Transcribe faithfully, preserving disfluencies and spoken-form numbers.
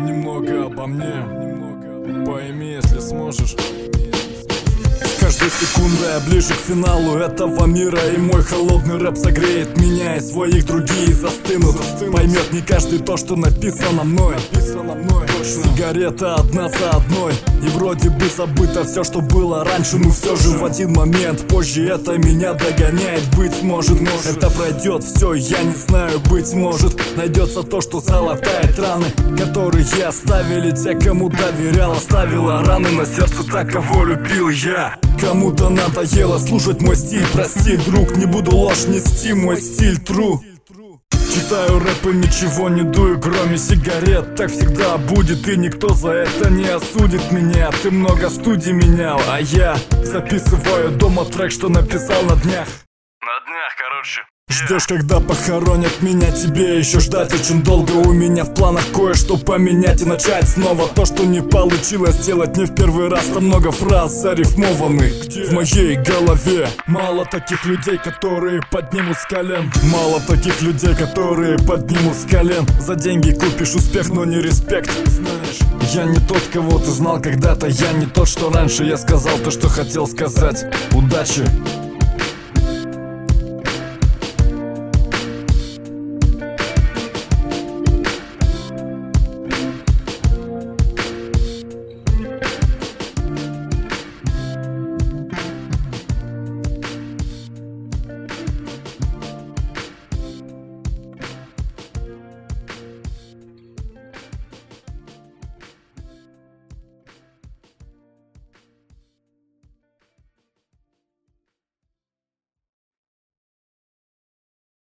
немного обо мне. Пойми, если сможешь. С каждой секундой я ближе к финалу этого мира, и мой холодный рэп согреет меня, и своих другие застынут. Поймет не каждый то, что написано мной. Сигарета одна за одной, и вроде бы забыто все, что было раньше, но все же в один момент позже это меня догоняет. Быть может, это пройдет все, я не знаю, быть может найдется то, что залатает раны, которые оставили те, кому доверял. Оставила раны на сердце так, кого любил я. Кому-то надоело слушать мой стиль, прости, друг, не буду ложь нести, мой стиль true. Читаю рэп и ничего не дую, кроме сигарет. Так всегда будет, и никто за это не осудит меня. Ты много студий менял, а я записываю дома трек, что написал на днях. На днях, короче. Ждешь, когда похоронят меня, тебе еще ждать очень долго. У меня в планах кое-что поменять и начать снова. То, что не получилось сделать не в первый раз. Там много фраз зарифмованных в моей голове. Мало таких людей, которые поднимут с колен. Мало таких людей, которые поднимут с колен. За деньги купишь успех, но не респект. Знаешь, я не тот, кого ты знал когда-то. Я не тот, что раньше. Я сказал то, что хотел сказать. Удачи!